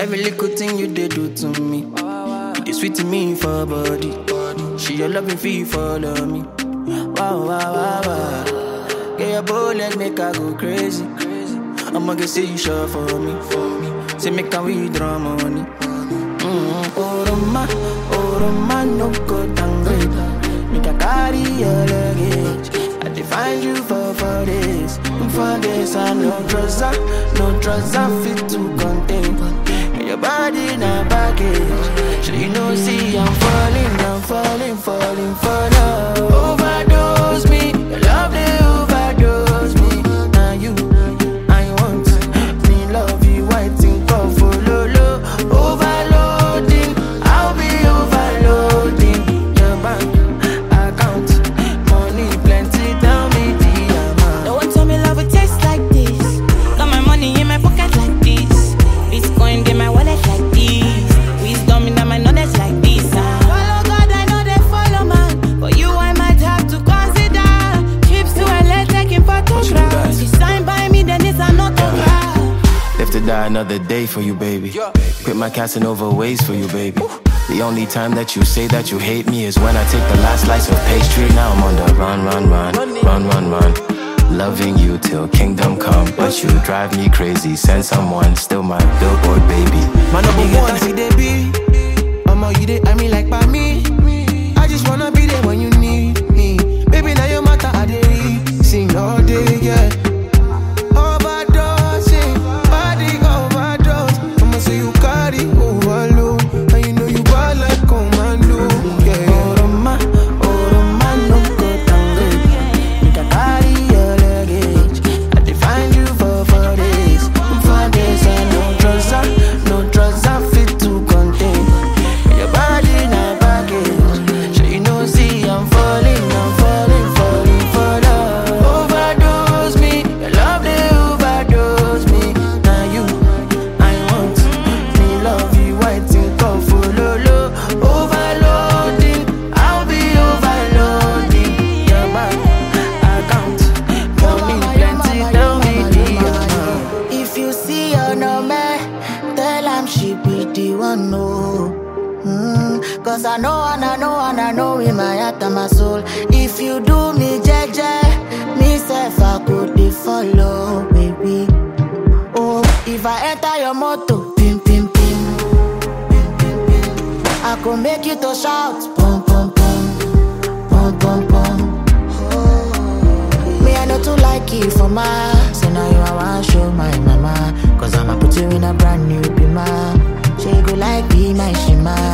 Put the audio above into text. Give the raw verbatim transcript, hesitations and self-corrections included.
Every little thing you did do to me, it sweet to me for body. She your loving fee follow me. Wow, wow, wow, wow. Get your bullet, make her go crazy. I'ma get say you sure for me, for me. Say make her withdraw money. Mm-hmm. Oh, Roma, oh, Roma, no go downgrade. Make her carry your luggage. I define you for, for this, for this. I no trouser, no trouser fit to contain. Your body not baggage. So you know, see, I'm falling, I'm falling, falling for love. Overdose me, your love they overdose me. Now you, I want me love you, I think of follow low. Overloading, I'll be overloading. Your bank account, money plenty, tell me the amount. No one told me love would taste like this. Got my money in my pocket like this. Bitcoin in my wallet like this. Wisdom in my knowledge like this. Uh. Follow God, I know they follow man. But you, I might have to consider. Trips to L A taking photographs. You sign by me, then it's an autograph. Live to die another day for you, baby. Quit my Casanova ways for you, baby. The only time that you say that you hate me is when I take the last slice of pastry. Now I'm on the run, run, run, run, run, run. Loving you till kingdom come, but you drive me crazy. Send someone, still my billboard baby. My number one, see they be. Mama, you they, I mean like by me. I just wanna be there when you need me. Baby, now your matter, I dey sing all day, yeah. Overdosing, body overdose. I'ma say you carry overload, and you know you bad like commando, yeah. Oh, Roma, oh, Roma, no go downgrade. Make a carry your luggage. I define you for, for this, for this. And no trouser, no trouser fit to contain. Your body not baggage. So you know, see, I'm falling, I'm falling, falling for love. Overdose me, your love they overdose me. Now you, I want me love you, I think of follow low. Overloading, I'll be overloading. Your bank account, money plenty, tell me the amount. If you see her no man, tell him she be the one, no. Mm, Cause I know and I know and I know in my heart and my soul. If you do me jeje, me self I could be follow, baby. Oh, if I enter your motor, pim pim pim, I could make you to shout, pum pum pum, pum pum pum. Me I know too like you for my, so now you I want show my mama. Cause I'ma put you in a brand new bima. She go like be my shima.